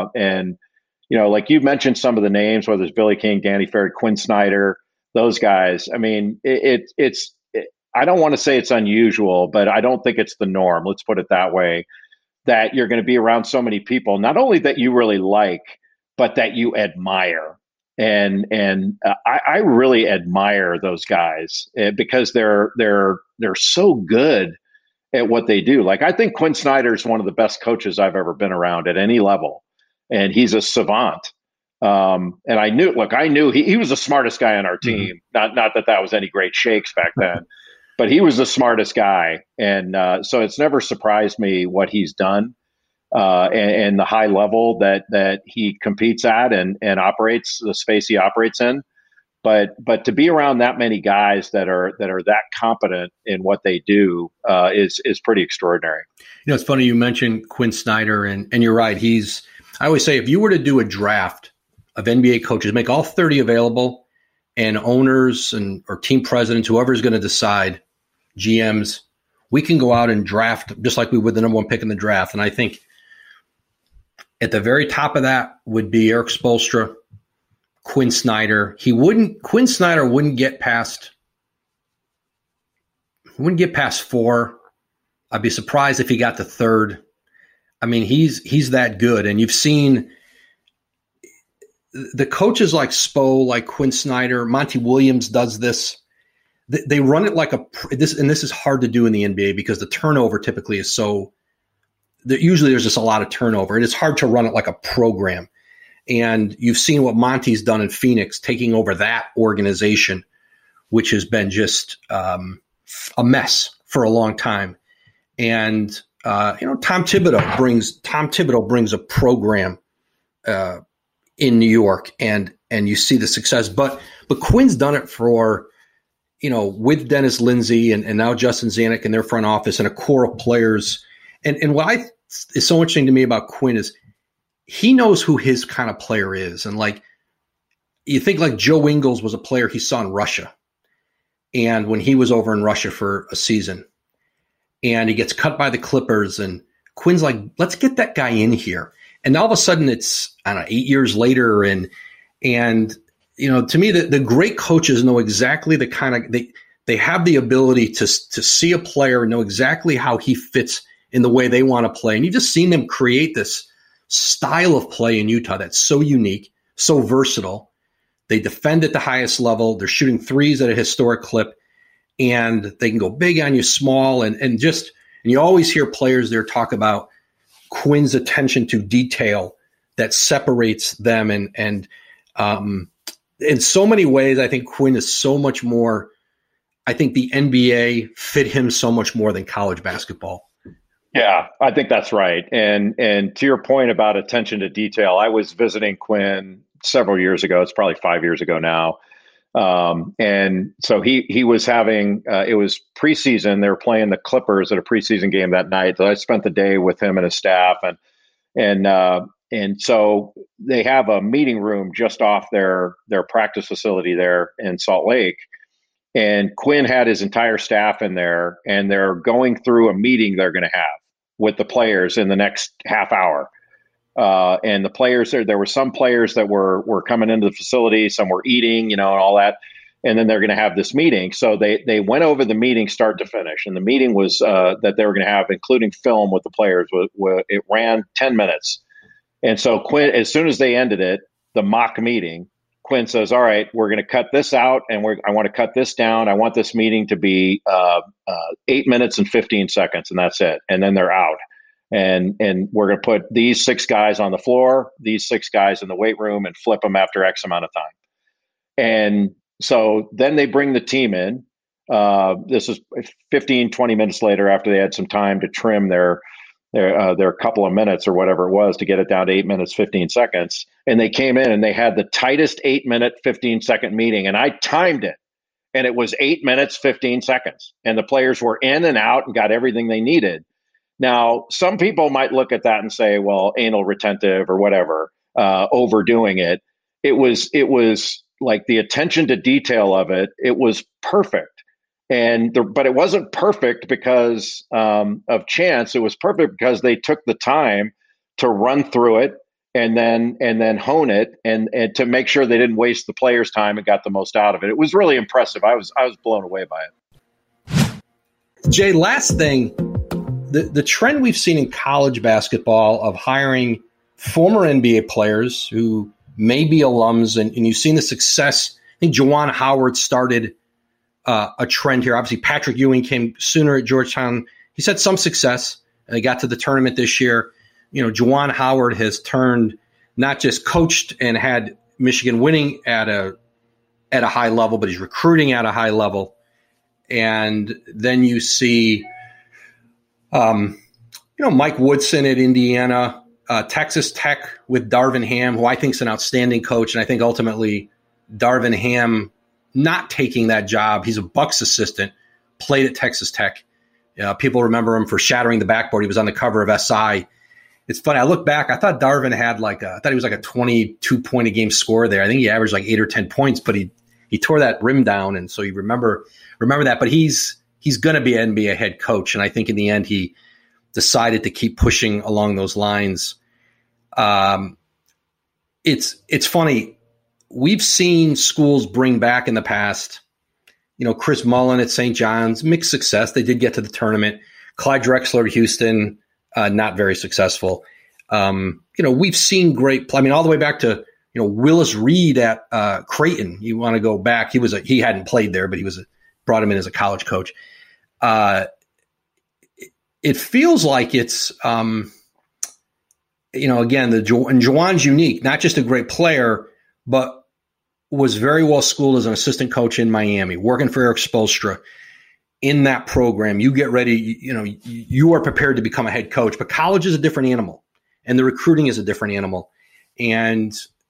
like you've mentioned some of the names, whether it's Billy King, Danny Ferry, Quinn Snyder, those guys. I mean, it's I don't want to say it's unusual, but I don't think it's the norm. Let's put it that way, that you're going to be around so many people, not only that you really like, but that you admire. And I really admire those guys because they're so good at what they do. Like, I think Quinn Snyder is one of the best coaches I've ever been around at any level, and he's a savant. And I knew he was the smartest guy on our team. Mm-hmm. Not that was any great shakes back then, but he was the smartest guy. And so it's never surprised me what he's done. And the high level that he competes at and operates, the space he operates in, but to be around that many guys that are that competent in what they do is pretty extraordinary. It's funny you mentioned Quinn Snyder, and you're right. I always say, if you were to do a draft of NBA coaches, make all 30 available, and owners or team presidents, whoever is going to decide, GMs, we can go out and draft just like we would the number one pick in the draft. And I think at the very top of that would be Erik Spoelstra, Quinn Snyder. Quinn Snyder wouldn't get past 4. I'd be surprised if he got to 3rd. I mean, he's that good. And you've seen the coaches like Spo, like Quinn Snyder, Monty Williams does this. They run it like and this is hard to do in the NBA because the turnover typically is so. Usually there's just a lot of turnover, and it's hard to run it like a program. And you've seen what Monty's done in Phoenix, taking over that organization, which has been just a mess for a long time. And Tom Thibodeau brings a program in New York, and you see the success. But Quinn's done it for, with Dennis Lindsay and now Justin Zanuck in their front office and a core of players. And what is so interesting to me about Quinn is he knows who his kind of player is. And like, you think like Joe Ingles was a player he saw in Russia. And when he was over in Russia for a season, and he gets cut by the Clippers, and Quinn's like, let's get that guy in here. And all of a sudden it's, 8 years later. And to me, the great coaches know exactly the kind of, they have the ability to see a player and know exactly how he fits in the way they want to play. And you've just seen them create this style of play in Utah that's so unique, so versatile. They defend at the highest level. They're shooting threes at a historic clip, and they can go big on you, small, and you always hear players there talk about Quinn's attention to detail that separates them. And in so many ways, I think Quinn is so much more. I think the NBA fit him so much more than college basketball. Yeah, I think that's right. And to your point about attention to detail, I was visiting Quinn several years ago. It's probably 5 years ago now. And so he was having, it was preseason. They were playing the Clippers at a preseason game that night. So I spent the day with him and his staff, and so they have a meeting room just off their practice facility there in Salt Lake. And Quinn had his entire staff in there, and they're going through a meeting they're going to have with the players in the next half hour. And the players there were some players that were coming into the facility, some were eating, and all that. And then they're going to have this meeting. So they went over the meeting start to finish. And the meeting was that they were going to have, including film with the players, it ran 10 minutes. And so Quinn, as soon as they ended it, the mock meeting, Quinn says, all right, we're going to cut this out, and I want to cut this down. I want this meeting to be 8 minutes and 15 seconds, and that's it. And then they're out. And we're going to put these 6 guys on the floor, these 6 guys in the weight room, and flip them after X amount of time. And so then they bring the team in. This is 15, 20 minutes later after they had some time to trim their couple of minutes or whatever it was to get it down to 8 minutes, 15 seconds. And they came in and they had the tightest 8-minute, 15-second meeting. And I timed it. And it was 8 minutes, 15 seconds. And the players were in and out and got everything they needed. Now, some people might look at that and say, well, anal retentive or whatever, overdoing it. It was like the attention to detail of it. It was perfect. But it wasn't perfect because of chance. It was perfect because they took the time to run through it and then hone it and to make sure they didn't waste the players' time and got the most out of it. It was really impressive. I was blown away by it. Jay, last thing, the trend we've seen in college basketball of hiring former NBA players who may be alums, and you've seen the success. I think Juwan Howard started a trend here. Obviously, Patrick Ewing came sooner at Georgetown. He's had some success. They got to the tournament this year. Juwan Howard has turned, not just coached and had Michigan winning at a high level, but he's recruiting at a high level. And then you see, Mike Woodson at Indiana, Texas Tech with Darvin Ham, who I think is an outstanding coach. And I think ultimately Darvin Ham not taking that job. He's a Bucks assistant, played at Texas Tech. People remember him for shattering the backboard. He was on the cover of SI. It's funny. I look back. I thought Darvin had I thought he was like a 22-point a game scorer there. I think he averaged like 8 or 10 points, but he tore that rim down. And so you remember that, but he's going to be an NBA head coach. And I think in the end, he decided to keep pushing along those lines. It's funny. We've seen schools bring back in the past, Chris Mullen at St. John's, mixed success. They did get to the tournament. Clyde Drexler at Houston, not very successful. We've seen great play. I mean, all the way back to, Willis Reed at Creighton. You want to go back. He hadn't played there, but brought him in as a college coach. It feels like it's, again, and Juwan's unique, not just a great player, but was very well schooled as an assistant coach in Miami, working for Eric Spoelstra. In that program, you get ready, you are prepared to become a head coach, but college is a different animal and the recruiting is a different animal. And,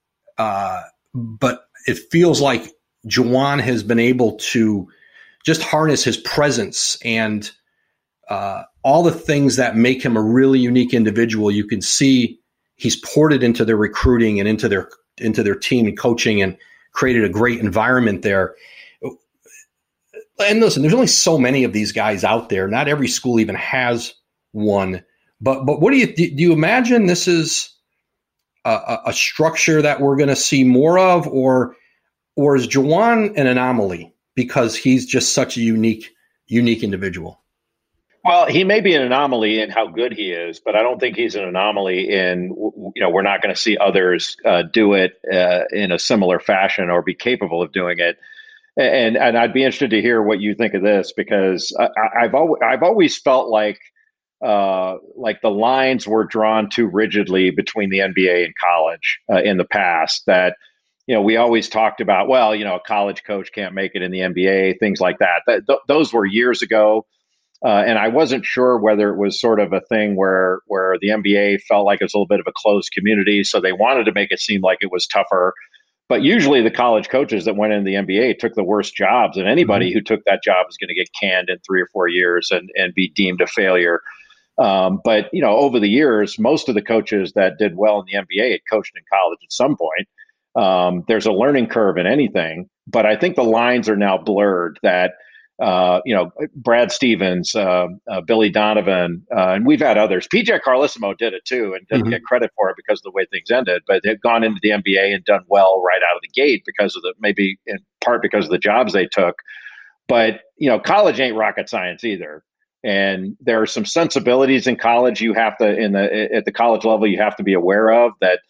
but it feels like Juwan has been able to just harness his presence and, all the things that make him a really unique individual. You can see he's poured it into their recruiting and into their team and coaching and created a great environment there. And listen, there's only so many of these guys out there. Not every school even has one. But what do you imagine this is a structure that we're going to see more of, or is Juwan an anomaly because he's just such a unique individual? Well, he may be an anomaly in how good he is, but I don't think he's an anomaly in, we're not going to see others do it in a similar fashion or be capable of doing it. And I'd be interested to hear what you think of this, because I've always felt like the lines were drawn too rigidly between the NBA and college in the past. That we always talked about, a college coach can't make it in the NBA, things like that. Those were years ago. And I wasn't sure whether it was sort of a thing where the NBA felt like it was a little bit of a closed community, so they wanted to make it seem like it was tougher. But usually the college coaches that went into the NBA took the worst jobs, and anybody who took that job is going to get canned in 3 or 4 years and be deemed a failure. But over the years, most of the coaches that did well in the NBA had coached in college at some point. There's a learning curve in anything, but I think the lines are now blurred that Brad Stevens, Billy Donovan, and we've had others. PJ Carlesimo did it too and didn't get credit for it because of the way things ended, but they've gone into the NBA and done well right out of the gate maybe in part because of the jobs they took. But, college ain't rocket science either. And there are some sensibilities in college you have to, at the college level, you have to be aware of that.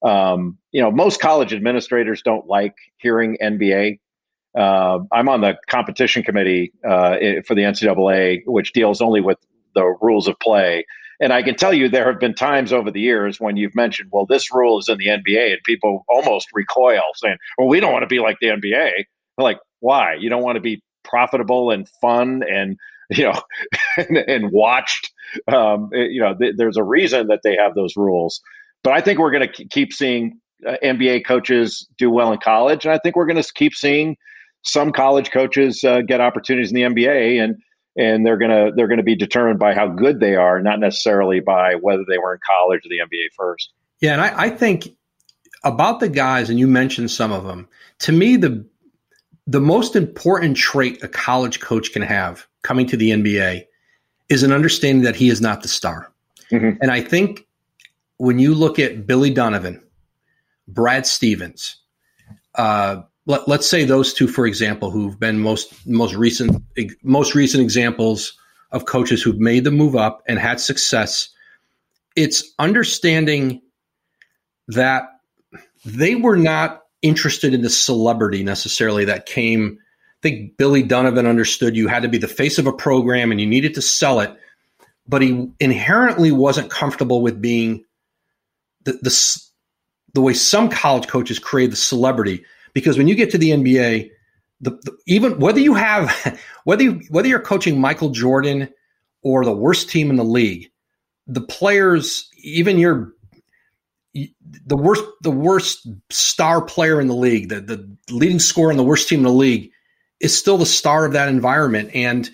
Most college administrators don't like hearing NBA. I'm on the competition committee for the NCAA, which deals only with the rules of play. And I can tell you there have been times over the years when you've mentioned, well, this rule is in the NBA, and people almost recoil saying, well, we don't want to be like the NBA. They're like, why? You don't want to be profitable and fun and, and watched. There's a reason that they have those rules. But I think we're going to keep seeing NBA coaches do well in college. And I think we're going to keep seeing some college coaches get opportunities in the NBA, and they're going to be determined by how good they are, not necessarily by whether they were in college or the NBA first. Yeah, and I think about the guys, and you mentioned some of them. To me, the most important trait a college coach can have coming to the NBA is an understanding that he is not the star. Mm-hmm. And I think when you look at Billy Donovan, Brad Stevens, let's say those two, for example, who've been most recent examples of coaches who've made the move up and had success. It's understanding that they were not interested in the celebrity necessarily that came. I think Billy Donovan understood you had to be the face of a program and you needed to sell it, but he inherently wasn't comfortable with being the way some college coaches create the celebrity. Because when you get to the NBA, even whether you're coaching Michael Jordan or the worst team in the league, the players, even the worst star player in the league, the leading scorer in the worst team in the league, is still the star of that environment, and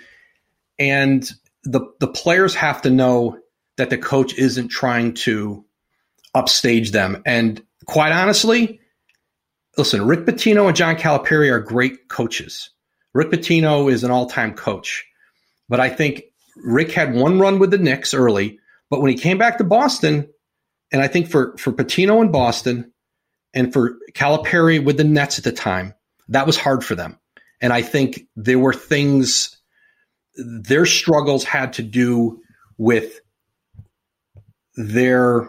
the players have to know that the coach isn't trying to upstage them. And quite honestly, listen, Rick Pitino and John Calipari are great coaches. Rick Pitino is an all-time coach. But I think Rick had one run with the Knicks early, but when he came back to Boston, and I think for Pitino in Boston and for Calipari with the Nets at the time, that was hard for them. And I think there were things, their struggles had to do with their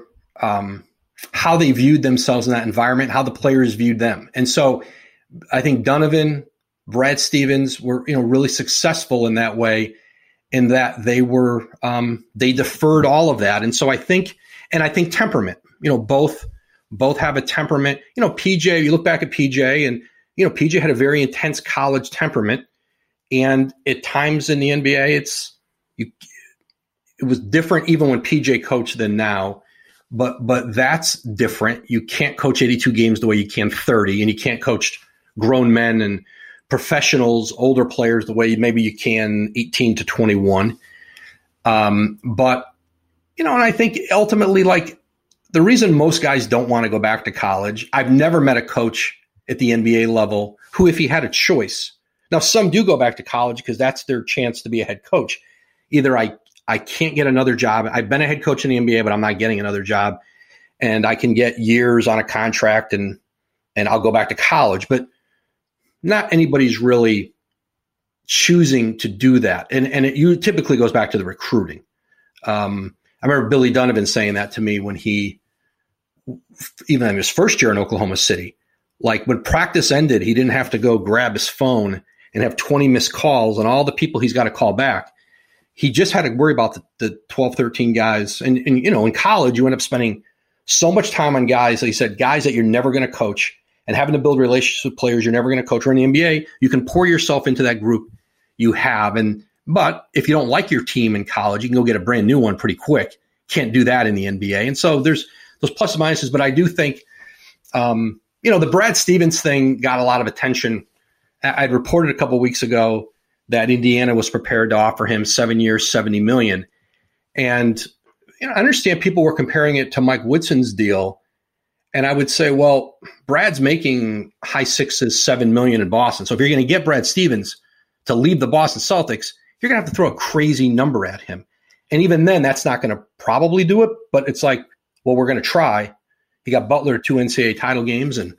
how they viewed themselves in that environment, how the players viewed them. And so I think Donovan, Brad Stevens were, really successful in that way, in that they were, they deferred all of that. And so I think temperament, both have a temperament. PJ, you look back at PJ, and, PJ had a very intense college temperament. And at times in the NBA, it was different even when PJ coached than now. But that's different. You can't coach 82 games the way you can 30, and you can't coach grown men and professionals, older players, the way maybe you can 18 to 21. But, and I think ultimately, like, the reason most guys don't want to go back to college, I've never met a coach at the NBA level who, if he had a choice, now some do go back to college because that's their chance to be a head coach. Either I can't get another job. I've been a head coach in the NBA, but I'm not getting another job. And I can get years on a contract and I'll go back to college. But not anybody's really choosing to do that. And it typically goes back to the recruiting. I remember Billy Donovan saying that to me when even in his first year in Oklahoma City, like when practice ended, he didn't have to go grab his phone and have 20 missed calls and all the people he's got to call back. He just had to worry about the 12, 13 guys. And in college, you end up spending so much time on guys, like he said, guys that you're never going to coach, and having to build relationships with players you're never going to coach. Or in the NBA, you can pour yourself into that group you have. But if you don't like your team in college, you can go get a brand new one pretty quick. Can't do that in the NBA. And so there's those plus and minuses. But I do think, the Brad Stevens thing got a lot of attention. I'd reported a couple of weeks ago that Indiana was prepared to offer him 7 years, $70 million. And I understand people were comparing it to Mike Woodson's deal. And I would say, well, Brad's making high sixes, $7 million in Boston. So if you're going to get Brad Stevens to leave the Boston Celtics, you're going to have to throw a crazy number at him. And even then, that's not going to probably do it. But it's like, well, we're going to try. He got Butler 2 NCAA title games, and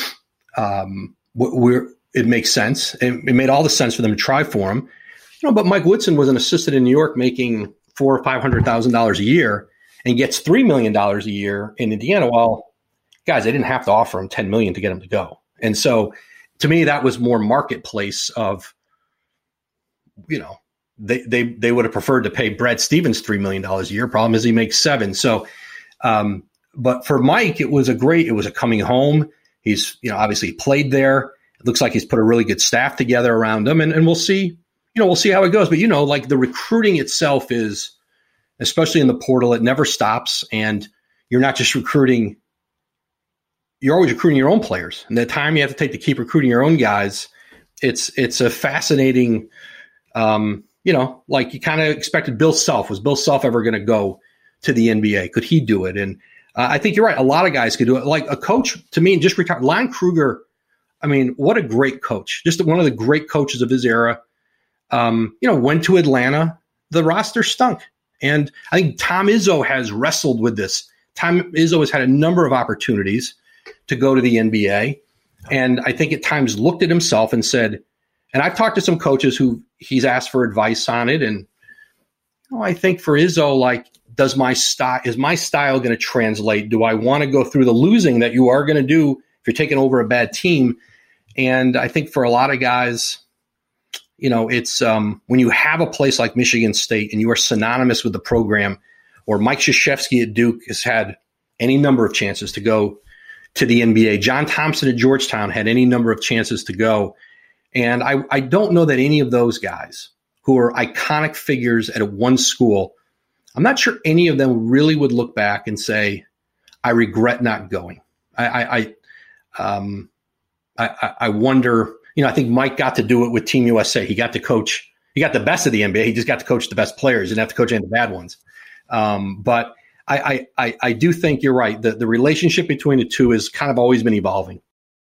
it makes sense. It made all the sense for them to try for him. But Mike Woodson was an assistant in New York making $400,000 or $500,000 a year and gets $3 million a year in Indiana. Well, guys, they didn't have to offer him $10 million to get him to go. And so to me, that was more marketplace of, they would have preferred to pay Brad Stevens $3 million a year. Problem is he makes $7 million. So, but for Mike, it was a coming home. He's, obviously played there. It looks like he's put a really good staff together around him, and we'll see, we'll see how it goes. But, like the recruiting itself is, especially in the portal, it never stops. And you're not just recruiting, you're always recruiting your own players. And the time you have to take to keep recruiting your own guys, it's a fascinating, like you kind of expected Bill Self. Was Bill Self ever going to go to the NBA? Could he do it? And I think you're right. A lot of guys could do it. Like a coach, to me, just retired. Lon Kruger, I mean, what a great coach. Just one of the great coaches of his era. Went to Atlanta. The roster stunk. And I think Tom Izzo has wrestled with this. Tom Izzo has had a number of opportunities to go to the NBA. And I think at times looked at himself and said, and I've talked to some coaches who he's asked for advice on it. And I think for Izzo, like, is my style going to translate? Do I want to go through the losing that you are going to do if you're taking over a bad team? And I think for a lot of guys, it's when you have a place like Michigan State and you are synonymous with the program, or Mike Krzyzewski at Duke has had any number of chances to go to the NBA. John Thompson at Georgetown had any number of chances to go. And I don't know that any of those guys who are iconic figures at one school, I'm not sure any of them really would look back and say, I regret not going. I wonder, I think Mike got to do it with Team USA. He got to coach, he got the best of the NBA. He just got to coach the best players. He didn't have to coach any of the bad ones. But I do think you're right. The relationship between the two has kind of always been evolving.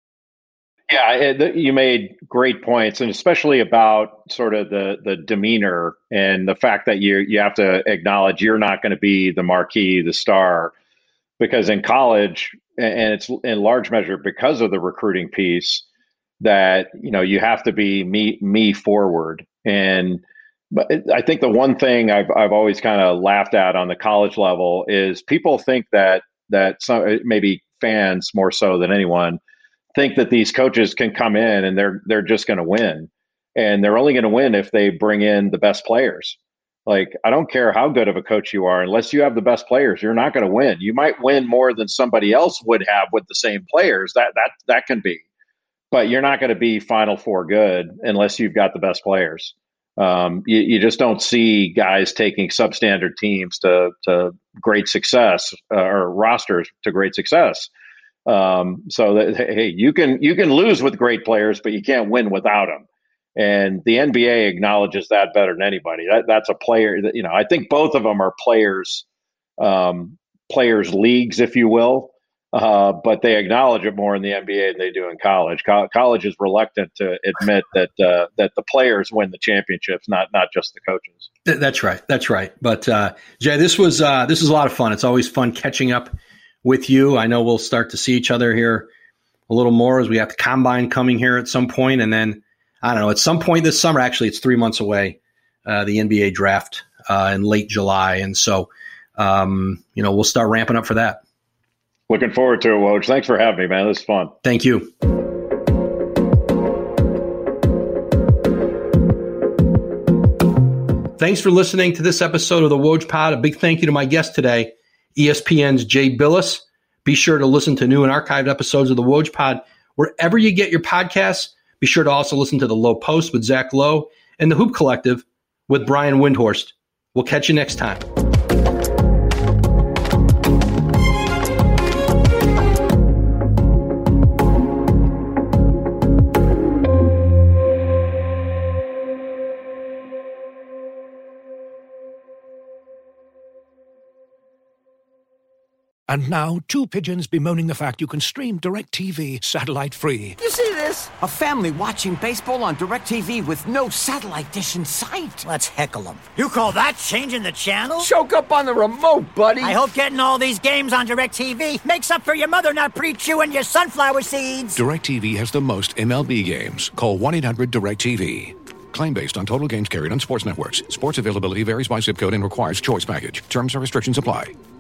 Yeah, you made great points, and especially about sort of the demeanor and the fact that you have to acknowledge you're not going to be the marquee, the star, because in college, and it's in large measure because of the recruiting piece, that you have to be me forward. But I think the one thing I've always kind of laughed at on the college level is people think that some, maybe fans more so than anyone, think that these coaches can come in and they're just going to win, and they're only going to win if they bring in the best players. Like, I don't care how good of a coach you are, unless you have the best players, you're not going to win. You might win more than somebody else would have with the same players. That can be, but you're not going to be Final Four good unless you've got the best players. You just don't see guys taking substandard teams to great success, or rosters to great success. So that, hey, you can lose with great players, but you can't win without them. And the NBA acknowledges that better than anybody. That's a player that, I think both of them are players leagues, if you will. But they acknowledge it more in the NBA than they do in college. College is reluctant to admit that the players win the championships, not just the coaches. That's right. But Jay, this was a lot of fun. It's always fun catching up with you. I know we'll start to see each other here a little more as we have the combine coming here at some point, and then I don't know, at some point this summer. Actually, it's 3 months away. The NBA draft in late July, and so we'll start ramping up for that. Looking forward to it, Woj. Thanks for having me, man. This is fun. Thank you. Thanks for listening to this episode of the Woj Pod. A big thank you to my guest today, ESPN's Jay Bilas. Be sure to listen to new and archived episodes of the Woj Pod wherever you get your podcasts. Be sure to also listen to the Low Post with Zach Lowe and the Hoop Collective with Brian Windhorst. We'll catch you next time. And now, two pigeons bemoaning the fact you can stream DirecTV satellite-free. You see this? A family watching baseball on DirecTV with no satellite dish in sight. Let's heckle them. You call that changing the channel? Choke up on the remote, buddy. I hope getting all these games on DirecTV makes up for your mother not pre-chewing your sunflower seeds. DirecTV has the most MLB games. Call 1-800-DirecTV. Claim based on total games carried on sports networks. Sports availability varies by zip code and requires choice package. Terms and restrictions apply.